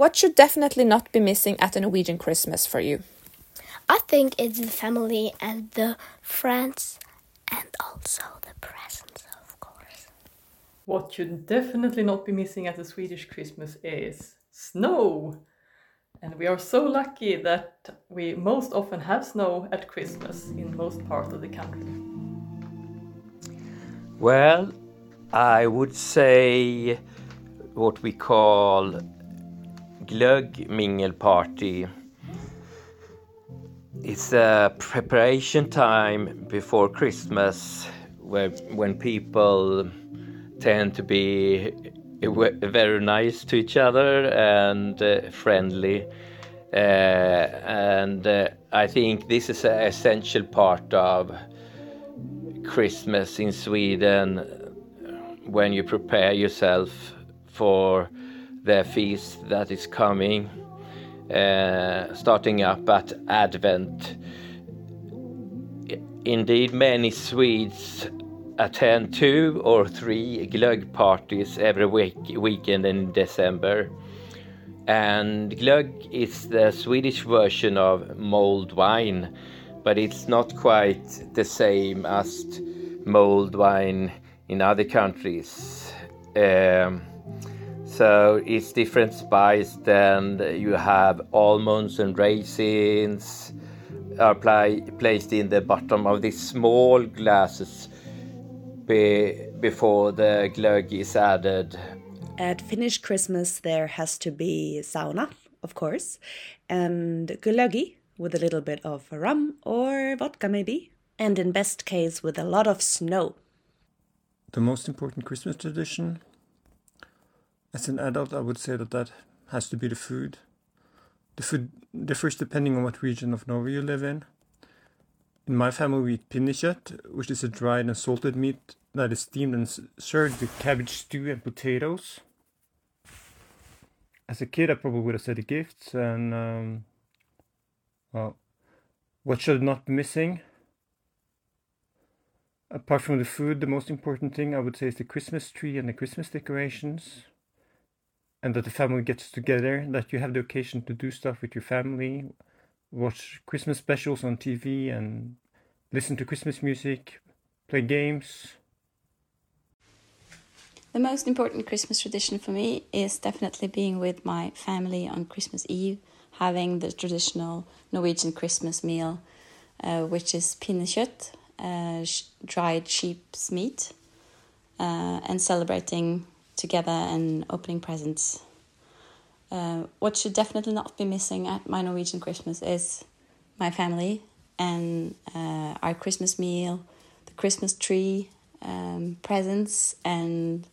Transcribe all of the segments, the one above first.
What should definitely not be missing at a Norwegian Christmas for you? I think it's the family and the friends and also the presents, of course. What should definitely not be missing at a Swedish Christmas is snow. And we are so lucky that we most often have snow at Christmas in most parts of the country. Well, I would say what we call glögg mingle party. It's a preparation time before Christmas when people tend to be very nice to each other and friendly. And I think this is an essential part of Christmas in Sweden when you prepare yourself for the feast that is coming, starting up at Advent. Indeed, many Swedes attend 2 or 3 glögg parties every weekend in December. And glögg is the Swedish version of mulled wine, but it's not quite the same as mulled wine in other countries. So it's different spice. Then you have almonds and raisins are placed in the bottom of these small glasses before the glögg is added. At Finnish Christmas there has to be sauna, of course, and glöggi with a little bit of rum or vodka maybe, and in best case with a lot of snow. The most important Christmas tradition, as an adult I would say that has to be the food. The food differs depending on what region of Norway you live in. In my family we eat pinnekjøtt, which is a dried and salted meat that is steamed and served with cabbage stew and potatoes. As a kid I probably would have said the gifts and what should not be missing? Apart from the food, the most important thing I would say is the Christmas tree and the Christmas decorations. And that the family gets together, that you have the occasion to do stuff with your family, watch Christmas specials on TV and listen to Christmas music, play games. The most important Christmas tradition for me is definitely being with my family on Christmas Eve, having the traditional Norwegian Christmas meal, which is pinnekjøtt, dried sheep's meat, and celebrating together and opening presents. What should definitely not be missing at my Norwegian Christmas is my family and our Christmas meal, the Christmas tree, presents and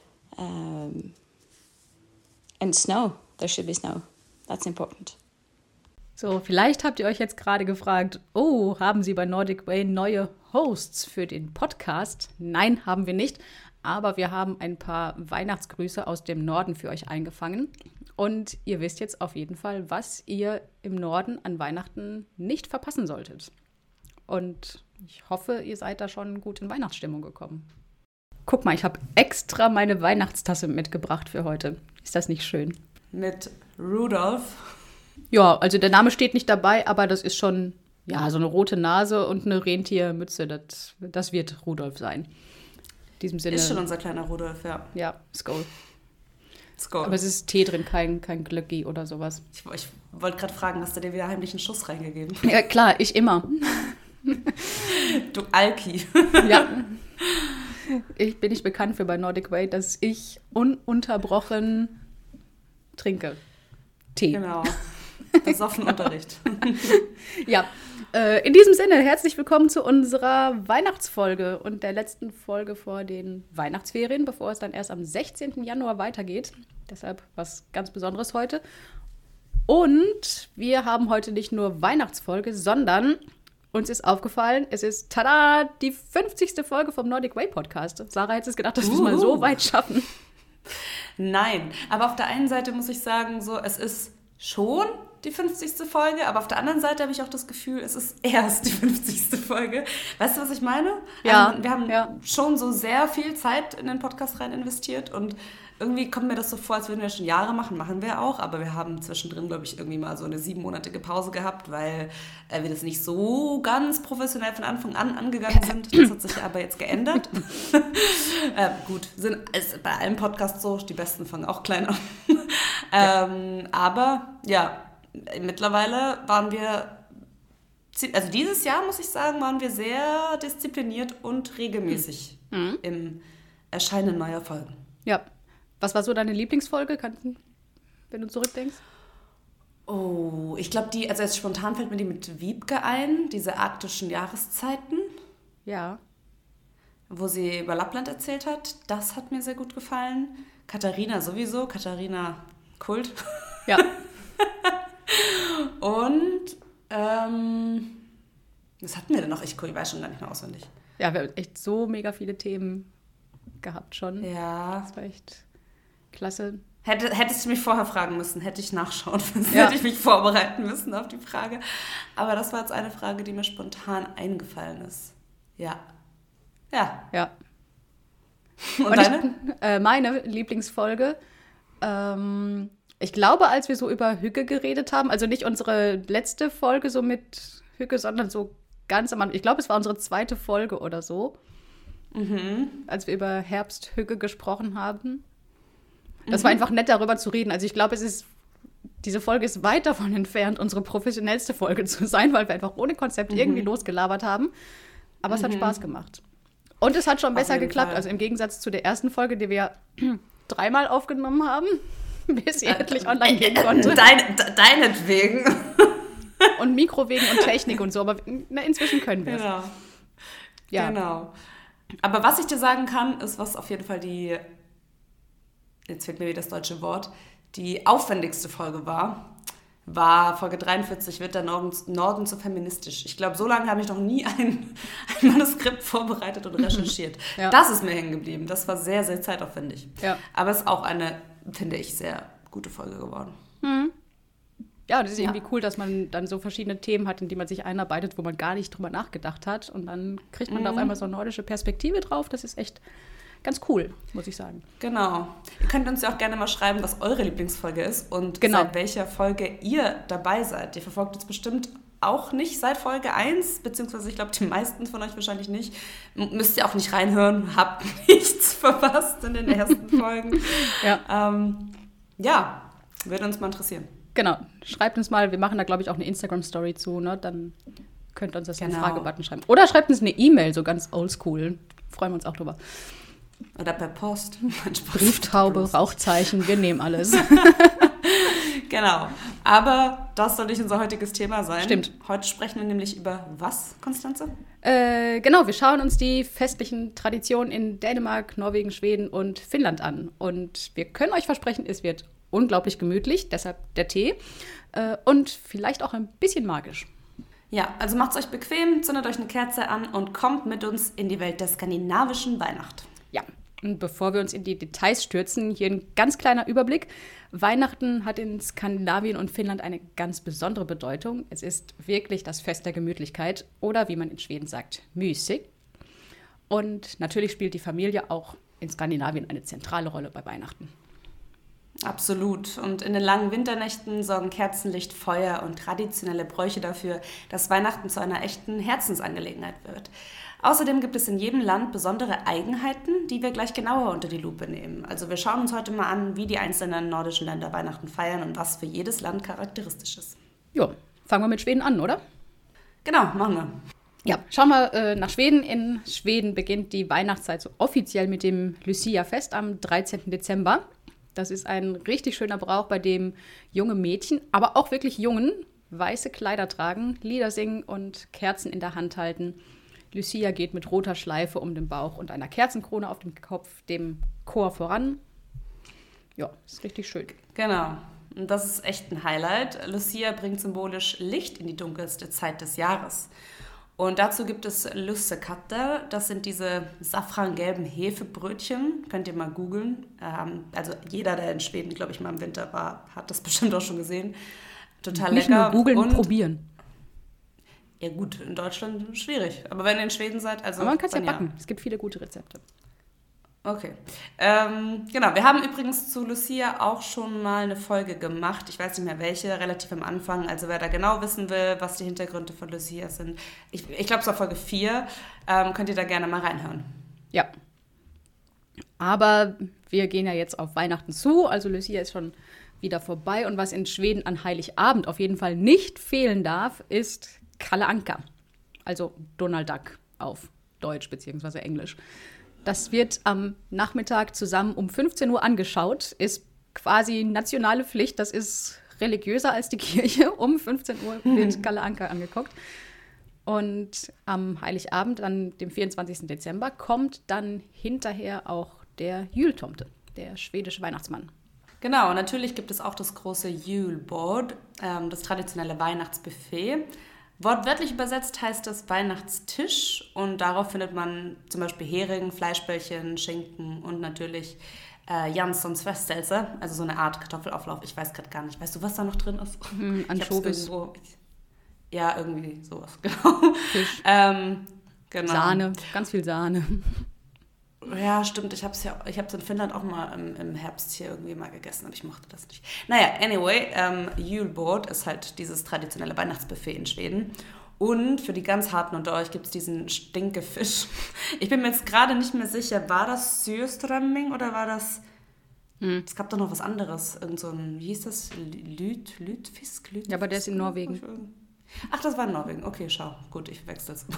snow. There should be snow. That's important. So, vielleicht habt ihr euch jetzt gerade gefragt, oh, haben Sie bei Nordic Way neue Hosts für den Podcast? Nein, haben wir nicht. Aber wir haben ein paar Weihnachtsgrüße aus dem Norden für euch eingefangen. Und ihr wisst jetzt auf jeden Fall, was ihr im Norden an Weihnachten nicht verpassen solltet. Und ich hoffe, ihr seid da schon gut in Weihnachtsstimmung gekommen. Guck mal, ich habe extra meine Weihnachtstasse mitgebracht für heute. Ist das nicht schön? Mit Rudolf. Ja, also der Name steht nicht dabei, aber das ist schon, ja, so eine rote Nase und eine Rentiermütze. Das wird Rudolf sein. In diesem Sinne. Ist schon unser kleiner Rudolf, ja. Ja, Skål. Skål. Aber es ist Tee drin, kein Glöggi oder sowas. Ich wollte gerade fragen, hast du dir wieder heimlich einen Schuss reingegeben? Ja, klar, ich immer. Du Alki. Ja. Ich bin nicht bekannt für bei Nordic Way, dass ich ununterbrochen trinke. Tee. Genau. Besoffen Unterricht. Ja. In diesem Sinne, herzlich willkommen zu unserer Weihnachtsfolge und der letzten Folge vor den Weihnachtsferien, bevor es dann erst am 16. Januar weitergeht. Deshalb was ganz Besonderes heute. Und wir haben heute nicht nur Weihnachtsfolge, sondern uns ist aufgefallen, es ist, tada, die 50. Folge vom Nordic Way Podcast. Sarah hätte es gedacht, dass wir es mal so weit schaffen. Nein, aber auf der einen Seite muss ich sagen, so, es ist schon die 50. Folge, aber auf der anderen Seite habe ich auch das Gefühl, es ist erst die 50. Folge. Weißt du, was ich meine? Ja. Wir haben schon so sehr viel Zeit in den Podcast rein investiert und irgendwie kommt mir das so vor, als würden wir schon Jahre machen wir auch, aber wir haben zwischendrin, glaube ich, irgendwie mal so eine 7-monatige Pause gehabt, weil wir das nicht so ganz professionell von Anfang an angegangen sind. Das hat sich aber jetzt geändert. Gut, ist bei allen Podcasts so, die besten fangen auch klein an. Aber ja, mittlerweile waren wir, also dieses Jahr, muss ich sagen, waren wir sehr diszipliniert und regelmäßig im Erscheinen neuer Folgen. Ja. Was war so deine Lieblingsfolge, wenn du zurückdenkst? Oh, ich glaube also jetzt spontan fällt mir die mit Wiebke ein, diese arktischen Jahreszeiten. Ja. Wo sie über Lappland erzählt hat. Das hat mir sehr gut gefallen. Katharina sowieso, Katharina Kult. Ja. Und, was hatten wir denn noch? Ich weiß schon gar nicht mehr auswendig. Ja, wir haben echt so mega viele Themen gehabt schon. Ja. Das war echt klasse. Hättest du mich vorher fragen müssen, hätte ich nachschauen müssen, hätte ich mich vorbereiten müssen auf die Frage. Aber das war jetzt eine Frage, die mir spontan eingefallen ist. Ja. Und deine? Meine Lieblingsfolge, ich glaube, als wir so über Hügge geredet haben, also nicht unsere letzte Folge so mit Hügge, sondern so ganz am Anfang, ich glaube, es war unsere 2. Folge oder so, als wir über Herbsthügge gesprochen haben. Das war einfach nett, darüber zu reden. Also ich glaube, diese Folge ist weit davon entfernt, unsere professionellste Folge zu sein, weil wir einfach ohne Konzept irgendwie losgelabert haben. Aber es hat Spaß gemacht. Und es hat schon besser geklappt. Also im Gegensatz zu der ersten Folge, die wir 3-mal aufgenommen haben, bis sie endlich online gehen konnte. Deinetwegen. Und Mikro wegen und Technik und so. Aber inzwischen können wir es. Genau. Ja. Genau. Aber was ich dir sagen kann, ist, was auf jeden Fall jetzt fehlt mir wieder das deutsche Wort, die aufwendigste Folge war Folge 43, wird der Norden so feministisch. Ich glaube, so lange habe ich noch nie ein Manuskript vorbereitet und recherchiert. Ja. Das ist mir hängen geblieben. Das war sehr, sehr zeitaufwendig. Ja. Aber es ist auch eine, finde ich, sehr gute Folge geworden. Ja, das ist irgendwie cool, dass man dann so verschiedene Themen hat, in die man sich einarbeitet, wo man gar nicht drüber nachgedacht hat. Und dann kriegt man da auf einmal so eine nordische Perspektive drauf. Das ist echt ganz cool, muss ich sagen. Genau. Ihr könnt uns ja auch gerne mal schreiben, was eure Lieblingsfolge ist und seit welcher Folge ihr dabei seid. Ihr verfolgt uns bestimmt auch nicht seit Folge 1, beziehungsweise ich glaube, die meisten von euch wahrscheinlich nicht. Müsst ihr auch nicht reinhören, habt nichts verpasst in den ersten Folgen. Ja, würde uns mal interessieren. Genau, schreibt uns mal, wir machen da, glaube ich, auch eine Instagram-Story zu, ne? Dann könnt ihr uns das in den Fragebutton schreiben. Oder schreibt uns eine E-Mail, so ganz oldschool. Freuen wir uns auch drüber. Oder per Post. Brieftaube, Rauchzeichen, wir nehmen alles. Genau. Aber das soll nicht unser heutiges Thema sein. Stimmt. Heute sprechen wir nämlich über was, Konstanze? Genau, wir schauen uns die festlichen Traditionen in Dänemark, Norwegen, Schweden und Finnland an. Und wir können euch versprechen, es wird unglaublich gemütlich, deshalb der Tee. Und vielleicht auch ein bisschen magisch. Ja, also macht's euch bequem, zündet euch eine Kerze an und kommt mit uns in die Welt der skandinavischen Weihnacht. Ja, und bevor wir uns in die Details stürzen, hier ein ganz kleiner Überblick. Weihnachten hat in Skandinavien und Finnland eine ganz besondere Bedeutung. Es ist wirklich das Fest der Gemütlichkeit oder, wie man in Schweden sagt, mysig. Und natürlich spielt die Familie auch in Skandinavien eine zentrale Rolle bei Weihnachten. Absolut. Und in den langen Winternächten sorgen Kerzenlicht, Feuer und traditionelle Bräuche dafür, dass Weihnachten zu einer echten Herzensangelegenheit wird. Außerdem gibt es in jedem Land besondere Eigenheiten, die wir gleich genauer unter die Lupe nehmen. Also wir schauen uns heute mal an, wie die einzelnen nordischen Länder Weihnachten feiern und was für jedes Land charakteristisch ist. Jo, fangen wir mit Schweden an, oder? Genau, machen wir. Ja, schauen wir nach Schweden. In Schweden beginnt die Weihnachtszeit so offiziell mit dem Lucia-Fest am 13. Dezember. Das ist ein richtig schöner Brauch, bei dem junge Mädchen, aber auch wirklich Jungen, weiße Kleider tragen, Lieder singen und Kerzen in der Hand halten. Lucia geht mit roter Schleife um den Bauch und einer Kerzenkrone auf dem Kopf dem Chor voran. Ja, ist richtig schön. Genau. Und das ist echt ein Highlight. Lucia bringt symbolisch Licht in die dunkelste Zeit des Jahres. Und dazu gibt es lussekatter, das sind diese safrangelben Hefebrötchen, könnt ihr mal googeln. Also jeder, der in Schweden, glaube ich, mal im Winter war, hat das bestimmt auch schon gesehen. Total Nicht lecker. Nicht nur googeln, und probieren. Ja gut, in Deutschland schwierig. Aber wenn ihr in Schweden seid, also... Aber man kann es ja backen. Es gibt viele gute Rezepte. Okay. Genau, wir haben übrigens zu Lucia auch schon mal eine Folge gemacht. Ich weiß nicht mehr welche, relativ am Anfang. Also wer da genau wissen will, was die Hintergründe von Lucia sind. Ich glaube, es war Folge 4. Könnt ihr da gerne mal reinhören. Ja. Aber wir gehen ja jetzt auf Weihnachten zu. Also Lucia ist schon wieder vorbei. Und was in Schweden an Heiligabend auf jeden Fall nicht fehlen darf, ist Kalle Anka. Also Donald Duck auf Deutsch bzw. Englisch. Das wird am Nachmittag zusammen um 15 Uhr angeschaut, ist quasi nationale Pflicht. Das ist religiöser als die Kirche. Um 15 Uhr wird Kalle Anka angeguckt. Und am Heiligabend, an dem 24. Dezember, kommt dann hinterher auch der Jultomte, der schwedische Weihnachtsmann. Genau, natürlich gibt es auch das große Julbord, das traditionelle Weihnachtsbuffet. Wortwörtlich übersetzt heißt das Weihnachtstisch und darauf findet man zum Beispiel Hering, Fleischbällchen, Schinken und natürlich Janssons Frestelse, also so eine Art Kartoffelauflauf. Ich weiß gerade gar nicht. Weißt du, was da noch drin ist? Anchovies. Ja, irgendwie sowas, genau. Fisch. Genau. Sahne, ganz viel Sahne. Ja, stimmt. Ich hab's in Finnland auch mal im Herbst hier irgendwie mal gegessen, aber ich mochte das nicht. Naja, anyway, Julbord ist halt dieses traditionelle Weihnachtsbuffet in Schweden. Und für die ganz Harten unter euch gibt es diesen Stinkefisch. Ich bin mir jetzt gerade nicht mehr sicher, war das Syrströmming oder war das... Es gab doch noch was anderes. Irgend so ein, wie hieß das? Lütfisk? Ja, aber der ist in Norwegen. Ach, das war in Norwegen. Okay, schau. Gut, ich wechsle es.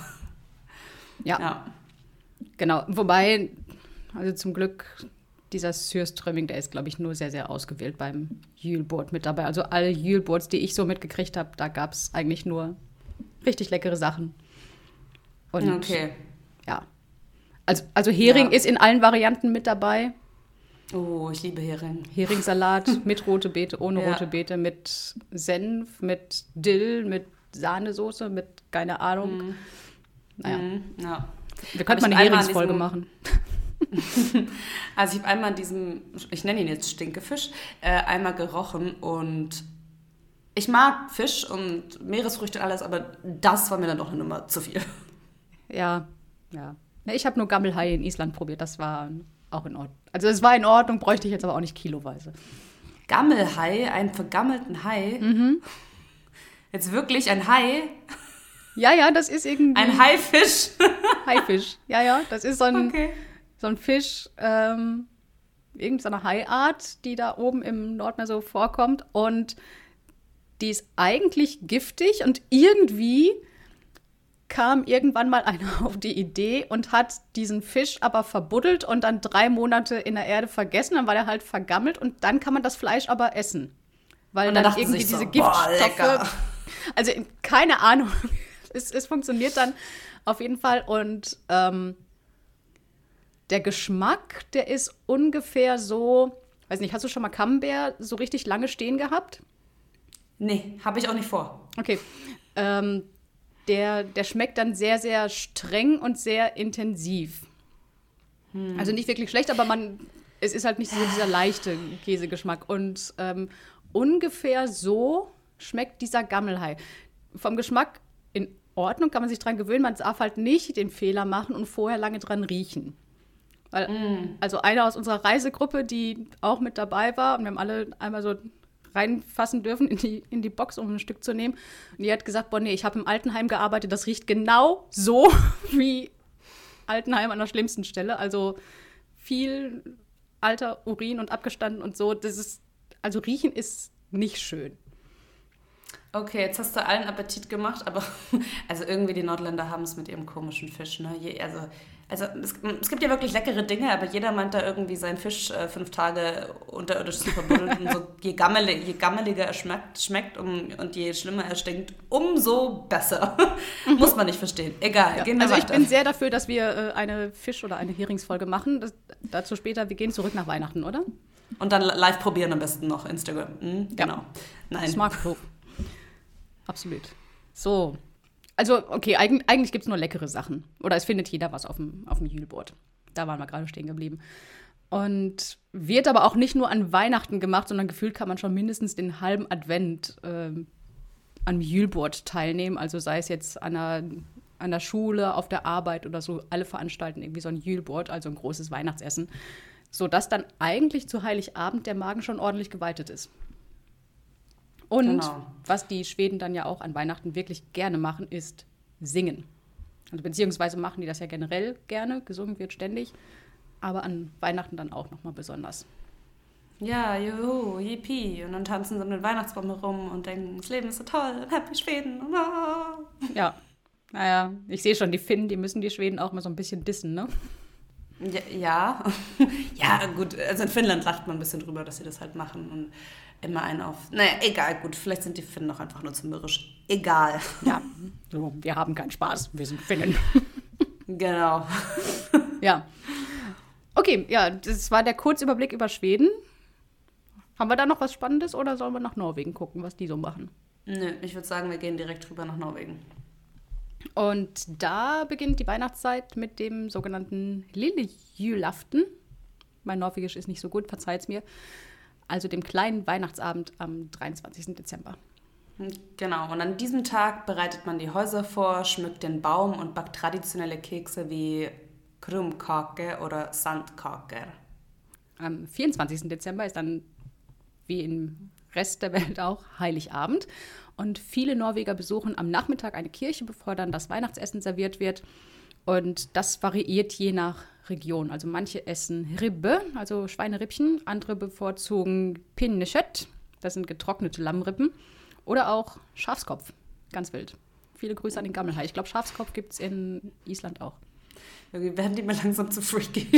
Ja. Genau, wobei, also zum Glück, dieser Syrströmming, der ist, glaube ich, nur sehr, sehr ausgewählt beim Julbord mit dabei. Also alle Julbords, die ich so mitgekriegt habe, da gab es eigentlich nur richtig leckere Sachen. Und okay. Ja. Also Hering ist in allen Varianten mit dabei. Oh, ich liebe Hering. Heringsalat mit rote Beete, ohne rote Beete, mit Senf, mit Dill, mit Sahnesoße, mit keine Ahnung. Naja. Ja. Wir könnten mal eine Heringsfolge machen. Also ich habe einmal ich nenne ihn jetzt Stinkefisch, einmal gerochen und ich mag Fisch und Meeresfrüchte und alles, aber das war mir dann doch eine Nummer zu viel. Ja. Ich habe nur Gammelhai in Island probiert, das war auch in Ordnung. Also es war in Ordnung, bräuchte ich jetzt aber auch nicht kiloweise. Gammelhai, einen vergammelten Hai? Mhm. Jetzt wirklich ein Hai? Ja, das ist irgendwie... Ein Haifisch? Haifisch, ja, das ist so ein Fisch, irgendeine Haiart, die da oben im Nordmeer so vorkommt und die ist eigentlich giftig und irgendwie kam irgendwann mal einer auf die Idee und hat diesen Fisch aber verbuddelt und dann 3 Monate in der Erde vergessen, dann war der halt vergammelt und dann kann man das Fleisch aber essen. Weil dann irgendwie diese Giftstoffe... Also keine Ahnung... Es funktioniert dann auf jeden Fall und der Geschmack, der ist ungefähr so, weiß nicht, hast du schon mal Camembert so richtig lange stehen gehabt? Nee, habe ich auch nicht vor. Okay, der schmeckt dann sehr, sehr streng und sehr intensiv. Also nicht wirklich schlecht, aber es ist halt nicht so dieser leichte Käsegeschmack und ungefähr so schmeckt dieser Gammelhai. Vom Geschmack in Ordnung, kann man sich dran gewöhnen. Man darf halt nicht den Fehler machen und vorher lange dran riechen. Weil, also eine aus unserer Reisegruppe, die auch mit dabei war, und wir haben alle einmal so reinfassen dürfen in die Box, um ein Stück zu nehmen. Und die hat gesagt, nee, ich habe im Altenheim gearbeitet, das riecht genau so wie Altenheim an der schlimmsten Stelle. Also viel alter Urin und abgestanden und so. Also riechen ist nicht schön. Okay, jetzt hast du allen Appetit gemacht, aber also irgendwie die Nordländer haben es mit ihrem komischen Fisch. Ne? Also es gibt ja wirklich leckere Dinge, aber jeder meint da irgendwie seinen Fisch 5 Tage unterirdisch zu verbuddeln. Und so, je gammeliger er schmeckt und je schlimmer er stinkt, umso besser. Muss man nicht verstehen. Egal, gehen wir also weiter. Ich bin sehr dafür, dass wir eine Fisch- oder eine Heringsfolge machen. Dazu später, wir gehen zurück nach Weihnachten, oder? Und dann live probieren am besten noch Instagram. Genau. Nein. Smart Pro. Absolut. So. Also, okay, eigentlich gibt es nur leckere Sachen. Oder es findet jeder was auf dem Julbord. Da waren wir gerade stehen geblieben. Und wird aber auch nicht nur an Weihnachten gemacht, sondern gefühlt kann man schon mindestens den halben Advent am Julbord teilnehmen. Also sei es jetzt an einer an der Schule, auf der Arbeit oder so, alle veranstalten irgendwie so ein Julebord, also ein großes Weihnachtsessen, sodass dann eigentlich zu Heiligabend der Magen schon ordentlich geweitet ist. Und was die Schweden dann ja auch an Weihnachten wirklich gerne machen, ist singen. Also beziehungsweise machen die das ja generell gerne, gesungen wird ständig, aber an Weihnachten dann auch nochmal besonders. Ja, juhu, yippie. Und dann tanzen sie um den Weihnachtsbaum herum und denken, das Leben ist so toll, Happy Schweden. Ah. Ja, naja, ich sehe schon, die Finnen, die müssen die Schweden auch mal so ein bisschen dissen, ne? Ja. Ja, gut, also in Finnland lacht man ein bisschen drüber, dass sie das halt machen und immer einen auf... Naja, egal, gut, vielleicht sind die Finnen auch einfach nur zu mürrisch. Egal. Ja, so, wir haben keinen Spaß, wir sind Finnen. Genau. Ja. Okay, ja, das war der Kurzüberblick über Schweden. Haben wir da noch was Spannendes oder sollen wir nach Norwegen gucken, was die so machen? Nö, ich würde sagen, wir gehen direkt rüber nach Norwegen. Und da beginnt die Weihnachtszeit mit dem sogenannten Lillejulaften. Mein Norwegisch ist nicht so gut, verzeiht's mir. Also dem kleinen Weihnachtsabend am 23. Dezember. Genau, und an diesem Tag bereitet man die Häuser vor, schmückt den Baum und backt traditionelle Kekse wie Krumkake oder Sandkaker. Am 24. Dezember ist dann, wie im Rest der Welt auch, Heiligabend. Und viele Norweger besuchen am Nachmittag eine Kirche, bevor dann das Weihnachtsessen serviert wird. Und das variiert je nach Region. Also manche essen Ribbe, also Schweinerippchen. Andere bevorzugen Pinnekjøtt, das sind getrocknete Lammrippen. Oder auch Schafskopf, ganz wild. Viele Grüße an den Gammelhai. Ich glaube, Schafskopf gibt es in Island auch. Irgendwie werden die mir langsam zu freaky.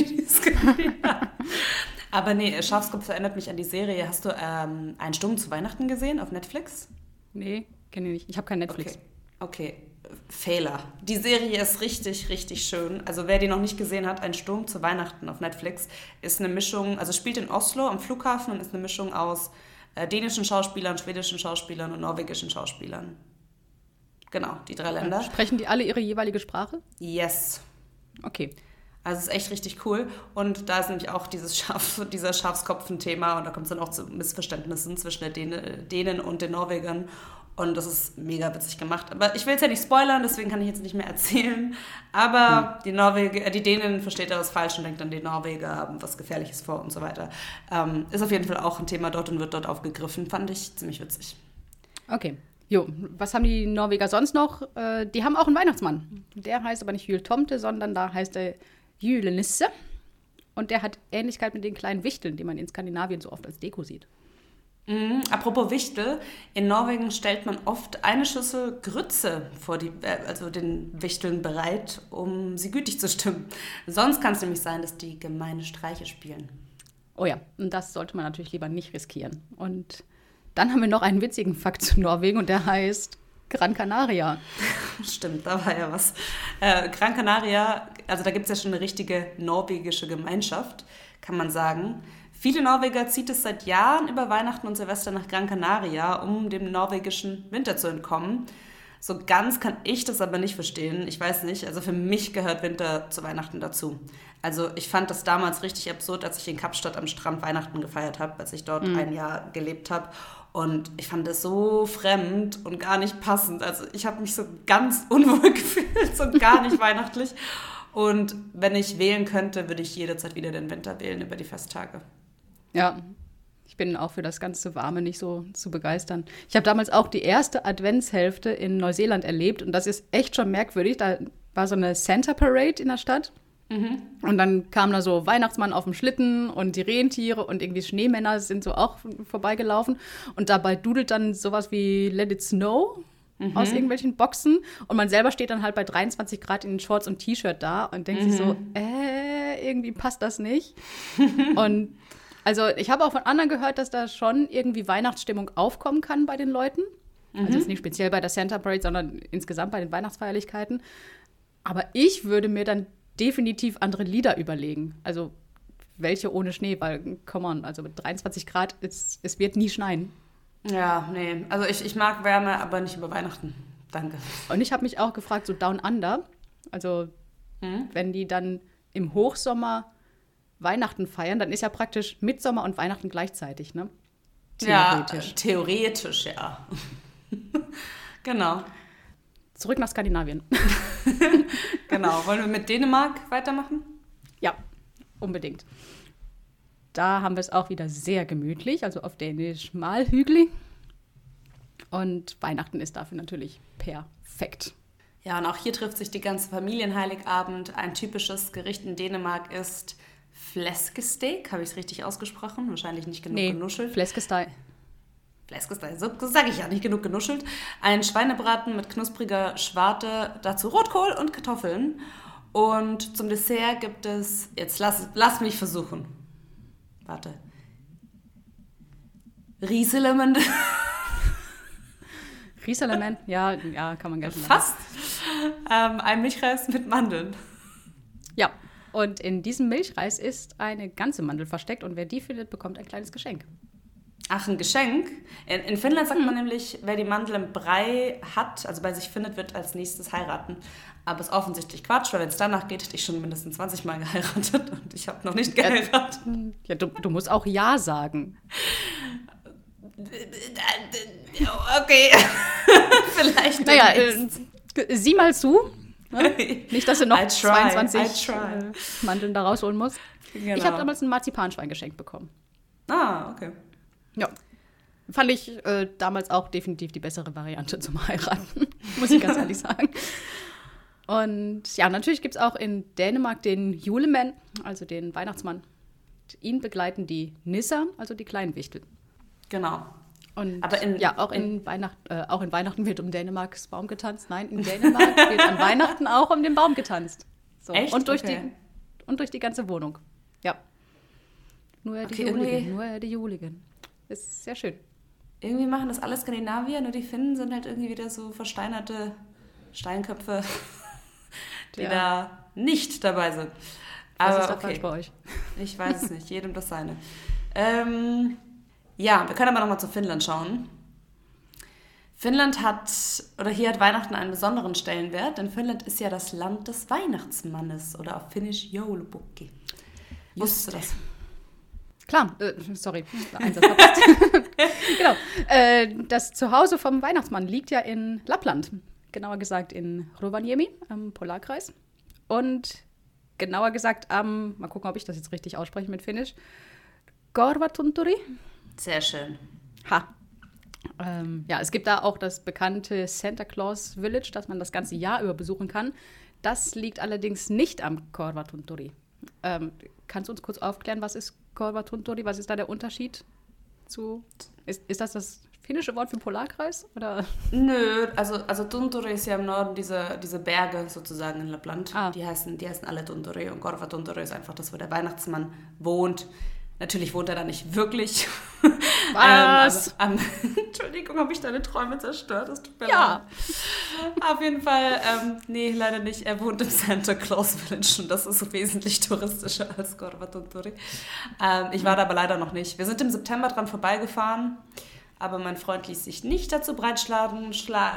Aber nee, Schafskopf erinnert mich an die Serie. Hast du Ein Sturm zu Weihnachten gesehen auf Netflix? Nee, kenne ich nicht. Ich habe kein Netflix. Okay. Fehler. Die Serie ist richtig, richtig schön. Also wer die noch nicht gesehen hat, Ein Sturm zu Weihnachten auf Netflix, ist eine Mischung, also spielt in Oslo am Flughafen und ist eine Mischung aus dänischen Schauspielern, schwedischen Schauspielern und norwegischen Schauspielern. Genau, die 3 Länder. Sprechen die alle ihre jeweilige Sprache? Yes. Okay. Also es ist echt richtig cool. Und da ist nämlich auch dieser Schafskopf ein Thema und da kommt es dann auch zu Missverständnissen zwischen den Dänen und den Norwegern. Und das ist mega witzig gemacht. Aber ich will es ja nicht spoilern, deswegen kann ich jetzt nicht mehr erzählen. Aber die Dänen versteht das falsch und denkt dann, die Norweger haben was Gefährliches vor und so weiter. Ist auf jeden Fall auch ein Thema dort und wird dort aufgegriffen. Fand ich ziemlich witzig. Okay. Jo, was haben die Norweger sonst noch? Die haben auch einen Weihnachtsmann. Der heißt aber nicht Jultomte, sondern da heißt er Julenisse. Und der hat Ähnlichkeit mit den kleinen Wichteln, die man in Skandinavien so oft als Deko sieht. Apropos Wichtel, in Norwegen stellt man oft eine Schüssel Grütze vor also den Wichteln bereit, um sie gütig zu stimmen. Sonst kann es nämlich sein, dass die gemeine Streiche spielen. Oh ja, und das sollte man natürlich lieber nicht riskieren. Und dann haben wir noch einen witzigen Fakt zu Norwegen und der heißt Gran Canaria. Stimmt, da war ja was. Gran Canaria, also da gibt es ja schon eine richtige norwegische Gemeinschaft, kann man sagen. Viele Norweger zieht es seit Jahren über Weihnachten und Silvester nach Gran Canaria, um dem norwegischen Winter zu entkommen. So ganz kann ich das aber nicht verstehen. Ich weiß nicht, also für mich gehört Winter zu Weihnachten dazu. Also ich fand das damals richtig absurd, als ich in Kapstadt am Strand Weihnachten gefeiert habe, als ich dort ein Jahr gelebt habe. Und ich fand das so fremd und gar nicht passend. Also ich habe mich so ganz unwohl gefühlt, so gar nicht weihnachtlich. Und wenn ich wählen könnte, würde ich jederzeit wieder den Winter wählen über die Festtage. Ja, ich bin auch für das ganze Warme nicht so zu begeistern. Ich habe damals auch die erste Adventshälfte in Neuseeland erlebt und das ist echt schon merkwürdig. Da war so eine Santa Parade in der Stadt und dann kam da so Weihnachtsmann auf dem Schlitten und die Rentiere und irgendwie Schneemänner sind so auch vorbeigelaufen und dabei dudelt dann sowas wie Let It Snow aus irgendwelchen Boxen und man selber steht dann halt bei 23 Grad in Shorts und T-Shirt da und denkt sich so, irgendwie passt das nicht. Und also ich habe auch von anderen gehört, dass da schon irgendwie Weihnachtsstimmung aufkommen kann bei den Leuten. Also jetzt nicht speziell bei der Santa Parade, sondern insgesamt bei den Weihnachtsfeierlichkeiten. Aber ich würde mir dann definitiv andere Lieder überlegen. Also welche ohne Schnee, weil, come on, also mit 23 Grad, es wird nie schneien. Ja, nee, also ich mag Wärme, aber nicht über Weihnachten. Danke. Und ich habe mich auch gefragt, so Down Under, also wenn die dann im Hochsommer Weihnachten feiern, dann ist ja praktisch Mittsommer und Weihnachten gleichzeitig, ne? Theoretisch. Ja, theoretisch, ja. Genau. zurück nach Skandinavien. Genau. Wollen wir mit Dänemark weitermachen? Ja, unbedingt. Da haben wir es auch wieder sehr gemütlich, also auf Dänisch mal hügelig. Und Weihnachten ist dafür natürlich perfekt. Ja, und auch hier trifft sich die ganze Familie an Heiligabend. Ein typisches Gericht in Dänemark ist Flæskesteg. Habe ich es richtig ausgesprochen? Wahrscheinlich nicht genug genuschelt. Flæskesteg. Flæskesteg, so sage ich ja, nicht genug genuschelt. Ein Schweinebraten mit knuspriger Schwarte, dazu Rotkohl und Kartoffeln. Und zum Dessert gibt es, jetzt lass mich versuchen. Warte. Rieselemmen. Rieselement, ja, kann man gerne machen. Fast. Ein Milchreis mit Mandeln. Ja, und in diesem Milchreis ist eine ganze Mandel versteckt und wer die findet, bekommt ein kleines Geschenk. Ach, ein Geschenk? In Finnland sagt man nämlich, wer die Mandel im Brei hat, also bei sich findet, wird als nächstes heiraten. Aber ist offensichtlich Quatsch, weil wenn es danach geht, hätte ich schon mindestens 20 Mal geheiratet und ich habe noch nicht geheiratet. Ja, du musst auch Ja sagen. Okay, vielleicht. Naja, sieh mal zu. Ne? Nicht, dass du noch 22 Mandeln da rausholen musst. Genau. Ich habe damals ein Marzipanschwein geschenkt bekommen. Ah, okay. Ja, fand ich damals auch definitiv die bessere Variante zum Heiraten, muss ich ganz ehrlich sagen. Und ja, natürlich gibt es auch in Dänemark den Julemann, also den Weihnachtsmann. Ihn begleiten die Nisser, also die kleinen Wichtel. Genau. Und aber auch in Weihnachten wird um Dänemarks Baum getanzt. Nein, in Dänemark wird an Weihnachten auch um den Baum getanzt. So. Echt? Und durch die ganze Wohnung. Ja. Nur die Juligen. Ist sehr schön. Irgendwie machen das alle Skandinavier, nur die Finnen sind halt irgendwie wieder so versteinerte Steinköpfe, die da nicht dabei sind. Aber was ist da falsch bei euch? Ich weiß es nicht, jedem das seine. Ja, wir können aber nochmal zu Finnland schauen. Finnland hat Weihnachten einen besonderen Stellenwert, denn Finnland ist ja das Land des Weihnachtsmannes oder auf Finnisch Joulupukki. Wusstest du das? Klar, sorry, Einsatz verpasst. Genau, das Zuhause vom Weihnachtsmann liegt ja in Lappland. Genauer gesagt in Rovaniemi, am Polarkreis. Und genauer gesagt mal gucken, ob ich das jetzt richtig ausspreche mit Finnisch, Korvatunturi. Sehr schön. Ha. Ja, es gibt da auch das bekannte Santa Claus Village, das man das ganze Jahr über besuchen kann. Das liegt allerdings nicht am Korvatunturi. Kannst du uns kurz aufklären, was ist Korvatunturi? Was ist da der Unterschied zu? Ist das finnische Wort für Polarkreis? Oder? Nö, also Tunturi ist ja im Norden diese Berge sozusagen in Lappland. Die heißen alle Tunturi und Korvatunturi ist einfach das, wo der Weihnachtsmann wohnt. Natürlich wohnt er da nicht wirklich. Was? Entschuldigung, habe ich deine Träume zerstört? Das tut mir leid. Auf jeden Fall, nee, leider nicht. Er wohnt im Santa Claus Village und das ist wesentlich touristischer als Korvatunturi. Ich war da aber leider noch nicht. Wir sind im September dran vorbeigefahren, aber mein Freund ließ sich nicht dazu breitschlagen,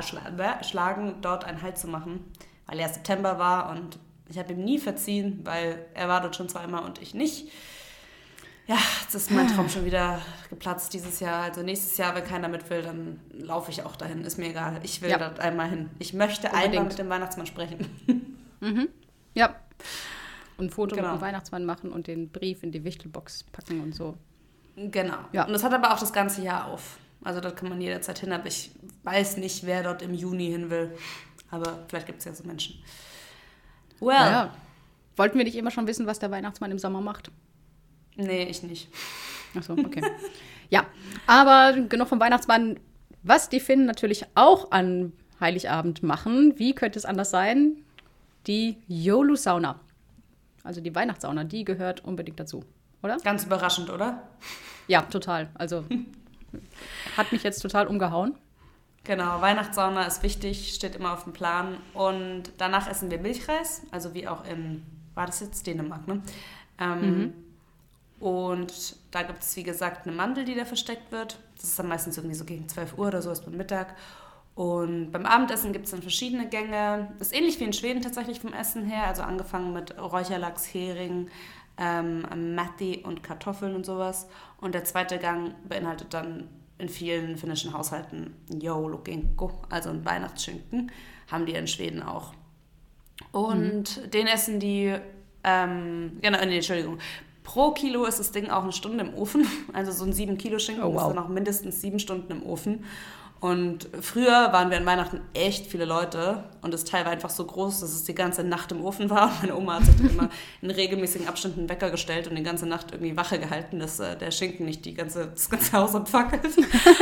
dort einen Halt zu machen, weil er September war und ich habe ihm nie verziehen, weil er war dort schon zweimal und ich nicht. Ja, jetzt ist mein Traum schon wieder geplatzt dieses Jahr. Also nächstes Jahr, wenn keiner mit will, dann laufe ich auch dahin. Ist mir egal. Ich will dort einmal hin. Ich möchte einmal mit dem Weihnachtsmann sprechen. Mhm. Ja. Und ein Foto mit dem Weihnachtsmann machen und den Brief in die Wichtelbox packen und so. Genau. Ja. Und das hat aber auch das ganze Jahr auf. Also dort kann man jederzeit hin. Aber ich weiß nicht, wer dort im Juni hin will. Aber vielleicht gibt es ja so Menschen. Well. Ja. Wollten wir nicht immer schon wissen, was der Weihnachtsmann im Sommer macht? Nee, ich nicht. Ach so, okay. Ja, aber genug vom Weihnachtsmann. Was die Finnen natürlich auch an Heiligabend machen, wie könnte es anders sein? Die Joulusauna. Also die Weihnachtssauna, die gehört unbedingt dazu, oder? Ganz überraschend, oder? Ja, total. Also hat mich jetzt total umgehauen. Genau, Weihnachtssauna ist wichtig, steht immer auf dem Plan. Und danach essen wir Milchreis, also wie auch war das jetzt Dänemark, ne? Und da gibt es, wie gesagt, eine Mandel, die da versteckt wird. Das ist dann meistens irgendwie so gegen 12 Uhr oder so, ist beim Mittag. Und beim Abendessen gibt es dann verschiedene Gänge. Das ist ähnlich wie in Schweden tatsächlich vom Essen her. Also angefangen mit Räucherlachs, Hering, Matti und Kartoffeln und sowas. Und der zweite Gang beinhaltet dann in vielen finnischen Haushalten Joulukinko, also ein Weihnachtsschinken, haben die in Schweden auch. Und den essen die, Entschuldigung, pro Kilo ist das Ding auch 1 Stunde im Ofen. Also so ein 7-Kilo-Schinken ist dann auch mindestens 7 Stunden im Ofen. Und früher waren wir an Weihnachten echt viele Leute und das Teil war einfach so groß, dass es die ganze Nacht im Ofen war. Und meine Oma hat sich dann immer in regelmäßigen Abständen einen Wecker gestellt und die ganze Nacht irgendwie Wache gehalten, dass der Schinken nicht das ganze Haus abfackelt.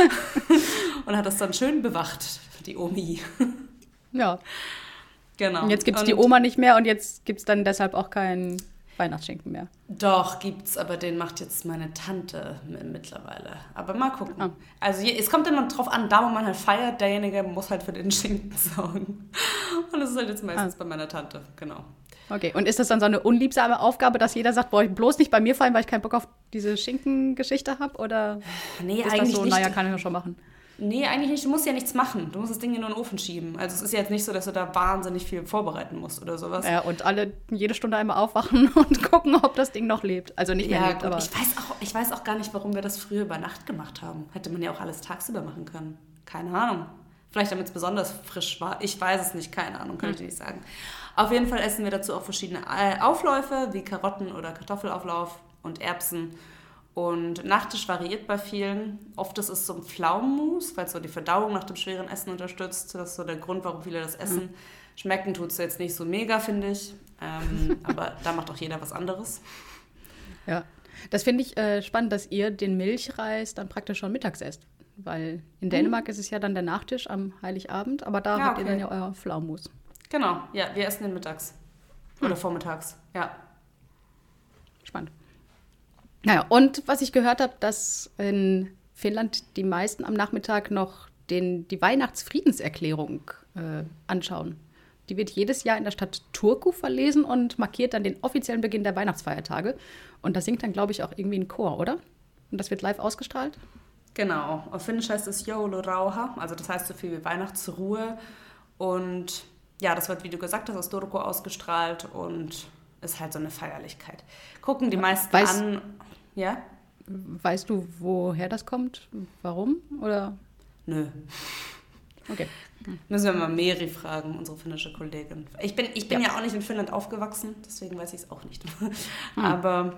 Und hat das dann schön bewacht, die Omi. Ja. Genau. Und jetzt gibt es die Oma nicht mehr und jetzt gibt es dann deshalb auch keinen Weihnachtsschinken mehr. Doch, gibt's, aber den macht jetzt meine Tante mittlerweile. Aber mal gucken. Ah. Also es kommt immer drauf an, da wo man halt feiert, derjenige muss halt für den Schinken sorgen. Und das ist halt jetzt meistens bei meiner Tante, genau. Okay, und ist das dann so eine unliebsame Aufgabe, dass jeder sagt, boah, bloß nicht bei mir feiern, weil ich keinen Bock auf diese Schinken-Geschichte habe? Oder nee, ist eigentlich das so, nicht. Naja, kann ich ja schon machen? Nee, eigentlich nicht. Du musst ja nichts machen. Du musst das Ding ja nur in den Ofen schieben. Also es ist ja jetzt nicht so, dass du da wahnsinnig viel vorbereiten musst oder sowas. Ja, und jede Stunde einmal aufwachen und gucken, ob das Ding noch lebt. Also nicht mehr lebt, gut. aber... Ich weiß auch gar nicht, warum wir das früher über Nacht gemacht haben. Hätte man ja auch alles tagsüber machen können. Keine Ahnung. Vielleicht damit es besonders frisch war. Ich weiß es nicht. Keine Ahnung, kann ich dir nicht sagen. Auf jeden Fall essen wir dazu auch verschiedene Aufläufe, wie Karotten- oder Kartoffelauflauf und Erbsen. Und Nachtisch variiert bei vielen. Oft ist es so ein Pflaumenmus, weil es so die Verdauung nach dem schweren Essen unterstützt. Das ist so der Grund, warum viele das essen. Schmecken tut es jetzt nicht so mega, finde ich. Aber da macht auch jeder was anderes. Ja, das finde ich spannend, dass ihr den Milchreis dann praktisch schon mittags esst. Weil in Dänemark ist es ja dann der Nachtisch am Heiligabend, aber da habt ihr dann ja euer Pflaumenmus. Genau, ja, wir essen den mittags. Oder vormittags, ja. Spannend. Naja, und was ich gehört habe, dass in Finnland die meisten am Nachmittag noch die Weihnachtsfriedenserklärung anschauen. Die wird jedes Jahr in der Stadt Turku verlesen und markiert dann den offiziellen Beginn der Weihnachtsfeiertage. Und da singt dann, glaube ich, auch irgendwie ein Chor, oder? Und das wird live ausgestrahlt? Genau. Auf Finnisch heißt es Joulurauha, also das heißt so viel wie Weihnachtsruhe. Und ja, das wird, wie du gesagt hast, aus Turku ausgestrahlt und ist halt so eine Feierlichkeit. Gucken die meisten an. Ja? Weißt du, woher das kommt? Warum? Oder? Nö. Okay. Müssen wir mal Meri fragen, unsere finnische Kollegin. Ich bin ja auch nicht in Finnland aufgewachsen, deswegen weiß ich es auch nicht. Aber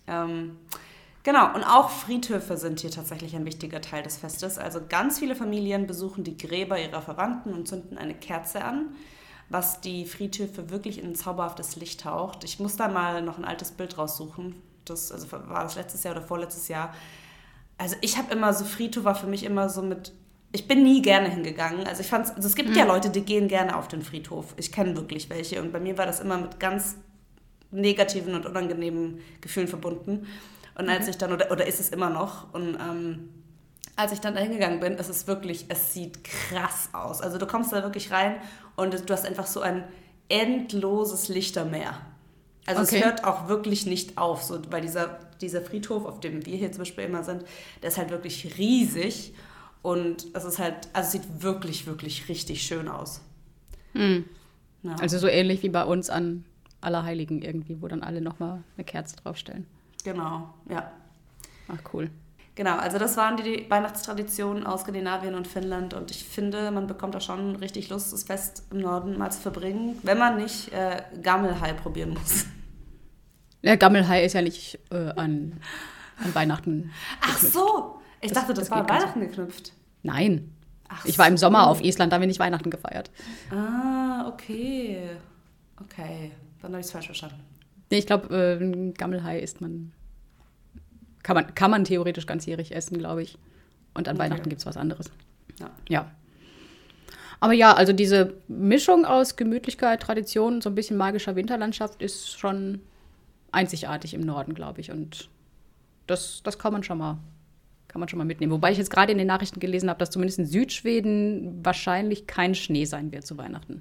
genau, und auch Friedhöfe sind hier tatsächlich ein wichtiger Teil des Festes. Also ganz viele Familien besuchen die Gräber ihrer Verwandten und zünden eine Kerze an, was die Friedhöfe wirklich in ein zauberhaftes Licht taucht. Ich muss da mal noch ein altes Bild raussuchen. War das letztes Jahr oder vorletztes Jahr. Also ich habe immer so, Friedhof war für mich immer so ich bin nie gerne hingegangen. Also es gibt ja Leute, die gehen gerne auf den Friedhof. Ich kenne wirklich welche. Und bei mir war das immer mit ganz negativen und unangenehmen Gefühlen verbunden. Und als ich dann, oder ist es immer noch, und als ich dann da hingegangen bin, ist es wirklich, es sieht krass aus. Also du kommst da wirklich rein und du hast einfach so ein endloses Lichtermeer. Also es hört auch wirklich nicht auf, so, weil dieser Friedhof, auf dem wir hier zum Beispiel immer sind, der ist halt wirklich riesig und es ist halt, also es sieht wirklich, wirklich richtig schön aus. Ja. Also so ähnlich wie bei uns an Allerheiligen irgendwie, wo dann alle nochmal eine Kerze draufstellen. Genau, ja. Ach, cool. Genau, also das waren die Weihnachtstraditionen aus Skandinavien und Finnland und ich finde, man bekommt da schon richtig Lust, das Fest im Norden mal zu verbringen, wenn man nicht Gammelhai probieren muss. Ja, Gammelhai ist ja nicht an Weihnachten geknüpft. Ach so, ich dachte, das war an Weihnachten geknüpft. Nein, ich war im Sommer auf Island, da habe ich nicht Weihnachten gefeiert. Ah, okay. Okay, dann habe ich es falsch verstanden. Nee, ich glaube, Gammelhai isst man... Kann man theoretisch ganzjährig essen, glaube ich. Und an Weihnachten gibt es was anderes. Ja. Aber ja, also diese Mischung aus Gemütlichkeit, Tradition, so ein bisschen magischer Winterlandschaft ist schon einzigartig im Norden, glaube ich. Und das kann man schon mal mitnehmen. Wobei ich jetzt gerade in den Nachrichten gelesen habe, dass zumindest in Südschweden wahrscheinlich kein Schnee sein wird zu Weihnachten.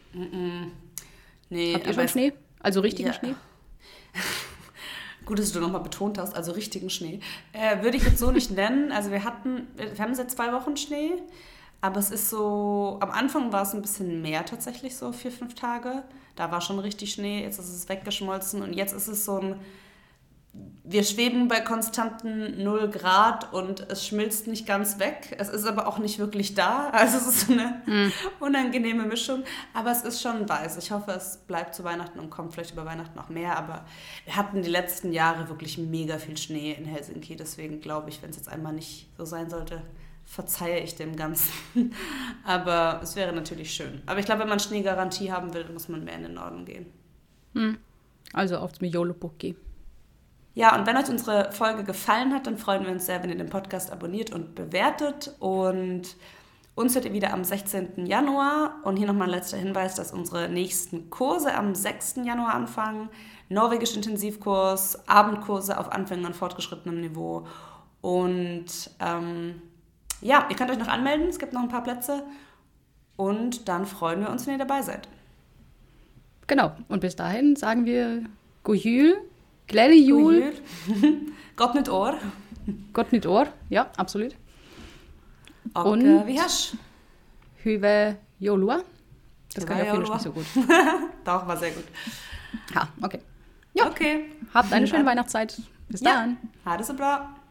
Nee, habt ihr schon Schnee? Also richtigen Schnee? Gut, dass du nochmal betont hast, also richtigen Schnee. Würde ich jetzt so nicht nennen. Also wir haben seit 2 Wochen Schnee, aber es ist so, am Anfang war es ein bisschen mehr tatsächlich, so 4-5 Tage. Da war schon richtig Schnee, jetzt ist es weggeschmolzen und jetzt ist es so wir schweben bei konstanten 0 Grad und es schmilzt nicht ganz weg. Es ist aber auch nicht wirklich da. Also es ist so eine unangenehme Mischung. Aber es ist schon weiß. Ich hoffe, es bleibt zu Weihnachten und kommt vielleicht über Weihnachten noch mehr. Aber wir hatten die letzten Jahre wirklich mega viel Schnee in Helsinki. Deswegen glaube ich, wenn es jetzt einmal nicht so sein sollte, verzeihe ich dem Ganzen. Aber es wäre natürlich schön. Aber ich glaube, wenn man Schneegarantie haben will, muss man mehr in den Norden gehen. Also aufs Joulupukki. Ja, und wenn euch unsere Folge gefallen hat, dann freuen wir uns sehr, wenn ihr den Podcast abonniert und bewertet. Und uns hört ihr wieder am 16. Januar. Und hier nochmal ein letzter Hinweis, dass unsere nächsten Kurse am 6. Januar anfangen. Norwegisch-Intensivkurs, Abendkurse auf Anfänger- und fortgeschrittenem Niveau. Und ja, ihr könnt euch noch anmelden. Es gibt noch ein paar Plätze. Und dann freuen wir uns, wenn ihr dabei seid. Genau. Und bis dahin sagen wir God Jul. Glädelig jul. Gott nytt år. Gott nytt år, ja, absolut. Und wie hörs? Hyvä joulua. Das Hyvä kann ich auf Finnisch joulua. nicht so gut. Doch, war sehr gut. Ja, okay. Ja, Okay. habt eine schöne Weihnachtszeit. Bis dann. Ha det så bra.